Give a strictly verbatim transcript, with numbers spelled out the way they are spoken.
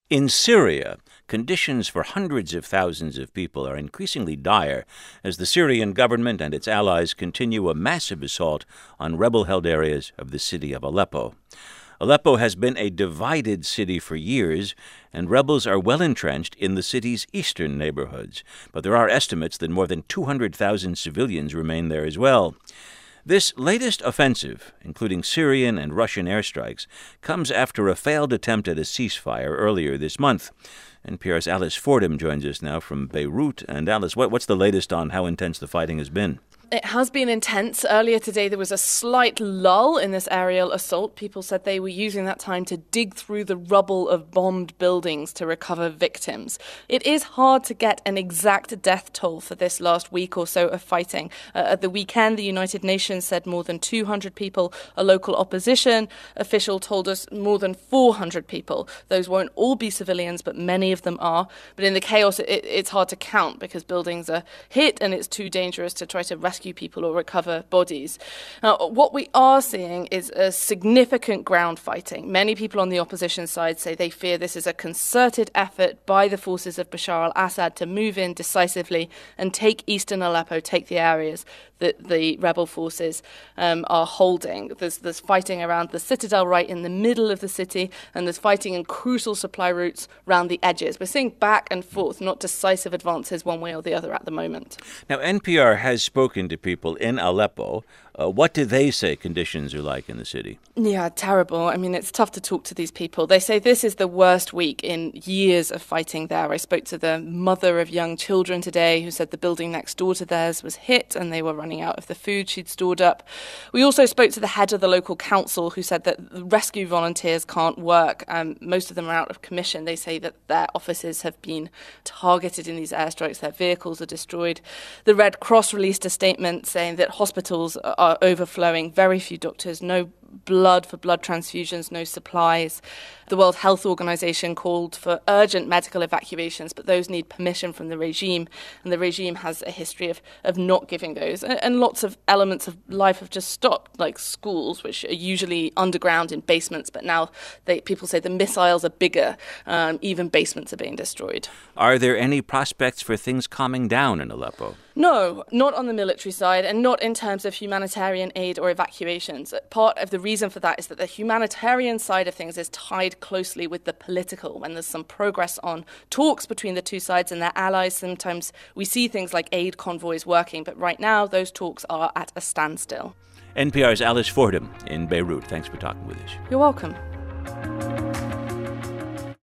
In Syria, conditions for hundreds of thousands of people are increasingly dire as the Syrian government and its allies continue a massive assault on rebel-held areas of the city of Aleppo. Aleppo has been a divided city for years, and rebels are well entrenched in the city's eastern neighborhoods. But there are estimates that more than two hundred thousand civilians remain there as well. This latest offensive, including Syrian and Russian airstrikes, comes after a failed attempt at a ceasefire earlier this month. N P R's Alice Fordham joins us now from Beirut. And Alice, what, what's the latest on how intense the fighting has been? It has been intense. Earlier today, there was a slight lull in this aerial assault. People said they were using that time to dig through the rubble of bombed buildings to recover victims. It is hard to get an exact death toll for this last week or so of fighting. Uh, at the weekend, the United Nations said more than two hundred people. A local opposition official told us more than four hundred people. Those won't all be civilians, but many of them are. But in the chaos, it, it's hard to count because buildings are hit and it's too dangerous to try to rescue people or recover bodies. Now, what we are seeing is a significant ground fighting. Many people on the opposition side say they fear this is a concerted effort by the forces of Bashar al-Assad to move in decisively and take eastern Aleppo, take the areas that the rebel forces um, are holding. There's, there's fighting around the citadel right in the middle of the city, and there's fighting in crucial supply routes around the edges. We're seeing back and forth, not decisive advances one way or the other at the moment. Now, N P R has spoken to people in Aleppo. Uh, what do they say conditions are like in the city? Yeah, terrible. I mean, it's tough to talk to these people. They say this is the worst week in years of fighting there. I spoke to the mother of young children today who said the building next door to theirs was hit and they were running out of the food she'd stored up. We also spoke to the head of the local council who said that the rescue volunteers can't work. Um, most of them are out of commission. They say that their offices have been targeted in these airstrikes. Their vehicles are destroyed. The Red Cross released a statement saying that hospitals are are overflowing, very few doctors, no blood for blood transfusions, no supplies. The World Health Organization called for urgent medical evacuations, but those need permission from the regime, and the regime has a history of, of not giving those. And lots of elements of life have just stopped, like schools, which are usually underground in basements, but now they, people say the missiles are bigger, um, even basements are being destroyed. Are there any prospects for things calming down in Aleppo? No, not on the military side, and not in terms of humanitarian aid or evacuations. Part of the reason for that is that the humanitarian side of things is tied closely with the political. When there's some progress on talks between the two sides and their allies, sometimes we see things like aid convoys working, but right now those talks are at a standstill. N P R's Alice Fordham in Beirut. Thanks for talking with us. You're welcome.